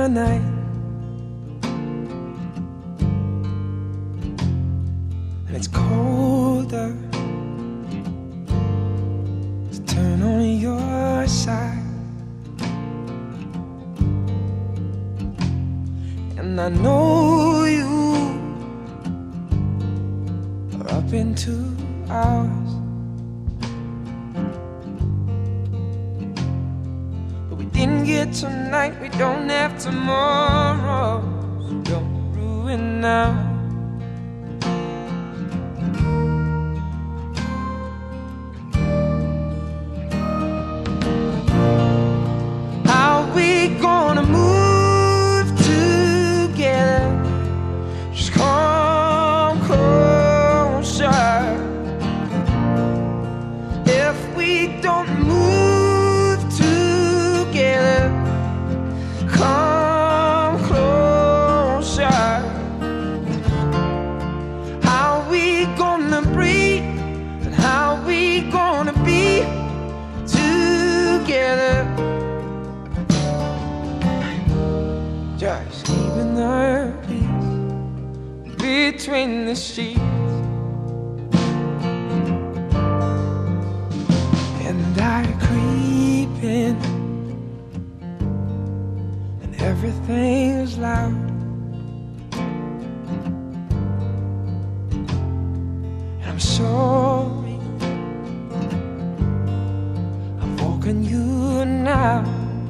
the night, and it's colder to turn on your side. And I know you are up in 2 hours, but we didn't get tonight, we don't have tomorrow, so don't ruin now. How we gonna move together? Just come closer. If we don't move together, come closer. How we gonna breathe, and how we gonna be together? Just keeping the peace between the sheets. And I creep in, and everything's loud. And I'm sorry I've woken you now.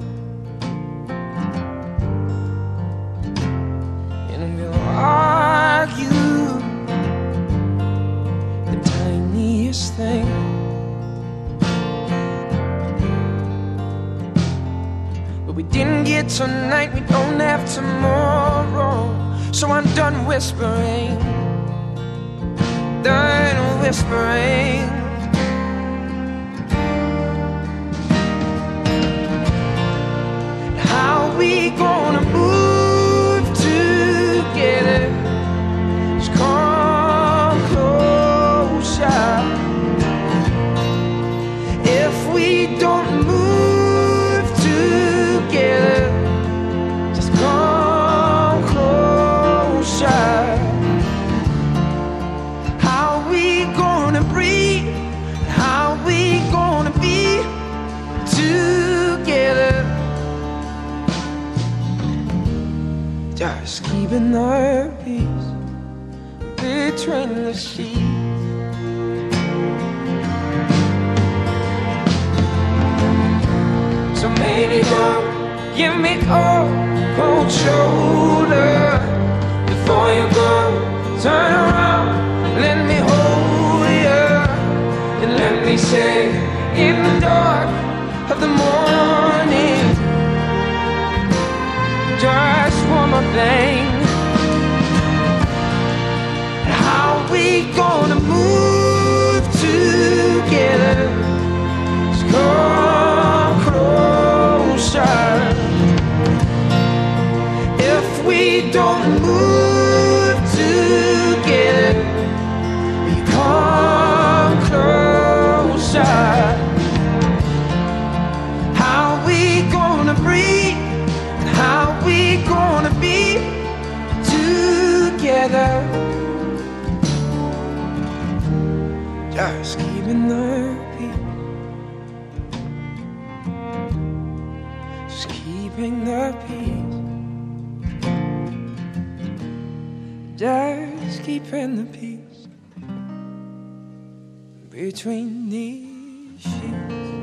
And we'll argue the tiniest thing. But we didn't get tonight, we don't have tomorrow. So I'm done whispering, done whispering. How we gonna move together? Just come closer. If we don't move together, just come closer. How we gonna breathe? How we gonna be together? Just keeping the peace between the sheets. So maybe don't give me a cold shoulder before you go. Turn around, let me hold you, and let me say in the dark of the morning, just one more thing. How we gonna move together? Just come closer. If we don't move together, you come closer. How we gonna breathe? How we gonna be together? Just keeping the peace. Just keeping the peace. Just keeping the peace between these sheets.